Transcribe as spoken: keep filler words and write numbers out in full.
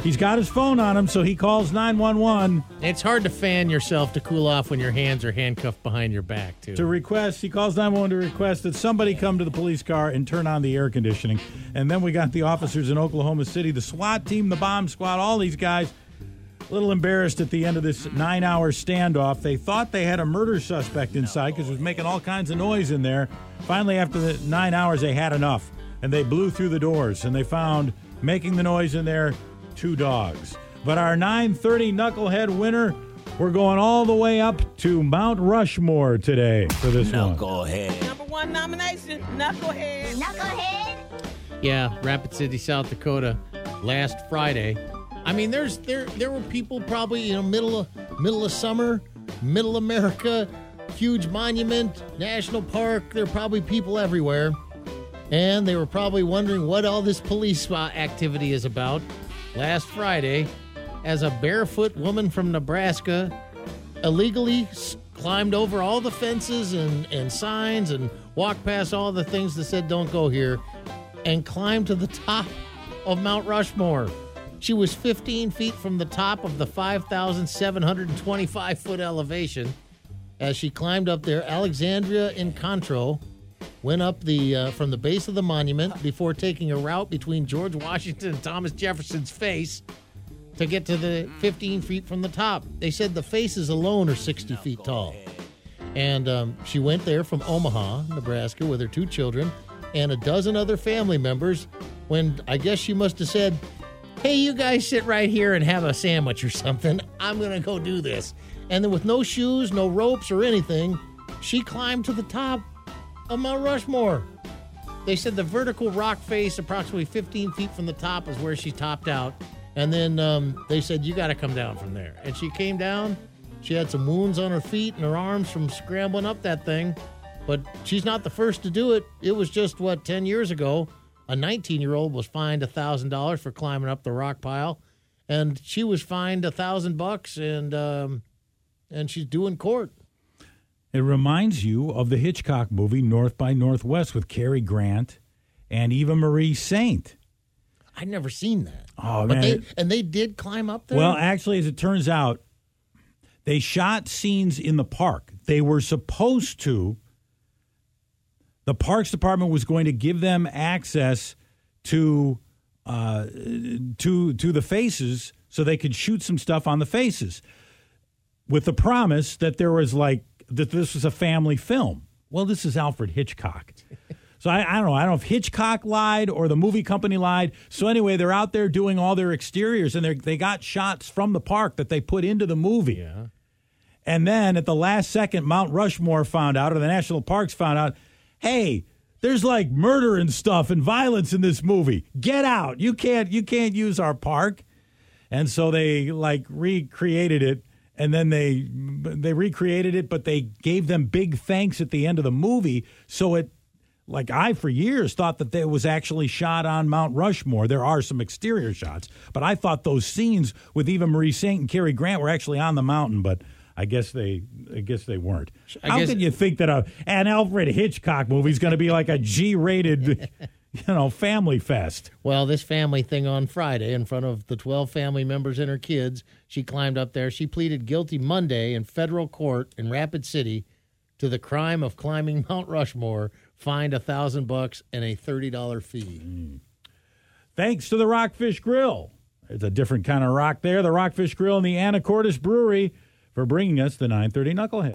He's got his phone on him, so he calls nine one one. It's hard to fan yourself to cool off when your hands are handcuffed behind your back, too. To request, he calls nine one one to request that somebody come to the police car and turn on the air conditioning. And then we got the officers in Oklahoma City, the SWAT team, the bomb squad, all these guys, a little embarrassed at the end of this nine-hour standoff. They thought they had a murder suspect inside because it was making all kinds of noise in there. Finally, after the nine hours, they had enough, and they blew through the doors, and they found, making the noise in there, two dogs. But our nine thirty Knucklehead winner, we're going all the way up to Mount Rushmore today for this one. Knucklehead. Number one nomination, Knucklehead. Knucklehead. Yeah, Rapid City, South Dakota, last Friday. I mean, there's there there were people probably, you know, middle of middle of summer, middle America, huge monument, national park. There are probably people everywhere, and they were probably wondering what all this police uh, activity is about. Last Friday, as a barefoot woman from Nebraska illegally s- climbed over all the fences and, and signs and walked past all the things that said don't go here and climbed to the top of Mount Rushmore. She was fifteen feet from the top of the five thousand seven hundred twenty-five foot elevation. As she climbed up there, Alexandria Incontro went up the uh, from the base of the monument before taking a route between George Washington and Thomas Jefferson's face to get to the fifteen feet from the top. They said the faces alone are sixty feet tall. And um, she went there from Omaha, Nebraska, with her two children and a dozen other family members when I guess she must have said, hey, you guys sit right here and have a sandwich or something. I'm going to go do this. And then with no shoes, no ropes or anything, she climbed to the top of Mount Rushmore. They said the vertical rock face, approximately fifteen feet from the top, is where she topped out. And then um, they said, you got to come down from there. And she came down. She had some wounds on her feet and her arms from scrambling up that thing. But she's not the first to do it. It was just, what, ten years ago. A nineteen-year-old was fined one thousand dollars for climbing up the rock pile, and she was fined one thousand bucks, and um, and she's due in court. It reminds you of the Hitchcock movie North by Northwest with Cary Grant and Eva Marie Saint. I'd never seen that. Oh, but man. They, and they did climb up there? Well, actually, as it turns out, they shot scenes in the park. They were supposed to. The Parks Department was going to give them access to uh, to to the faces so they could shoot some stuff on the faces with the promise that there was like that this was a family film. Well, this is Alfred Hitchcock. So I, I don't know. I don't know if Hitchcock lied or the movie company lied. So anyway, they're out there doing all their exteriors, and they they got shots from the park that they put into the movie. Yeah. And then at the last second, Mount Rushmore found out, or the national parks found out, hey, there's like murder and stuff and violence in this movie. Get out. You can't you can't use our park. And so they like recreated it, and then they they recreated it, but they gave them big thanks at the end of the movie. So it like I for years thought that it was actually shot on Mount Rushmore. There are some exterior shots, but I thought those scenes with Eva Marie Saint and Cary Grant were actually on the mountain, but I guess they, I guess they weren't. I How guess, can you think that a an Alfred Hitchcock movie is going to be like a G-rated, you know, family fest? Well, this family thing on Friday in front of the twelve family members and her kids, she climbed up there. She pleaded guilty Monday in federal court in Rapid City to the crime of climbing Mount Rushmore, fined a thousand bucks and a thirty dollar fee. Mm. Thanks to the Rockfish Grill. It's a different kind of rock there. The Rockfish Grill and the Anacortes Brewery for bringing us the nine thirty Knucklehead.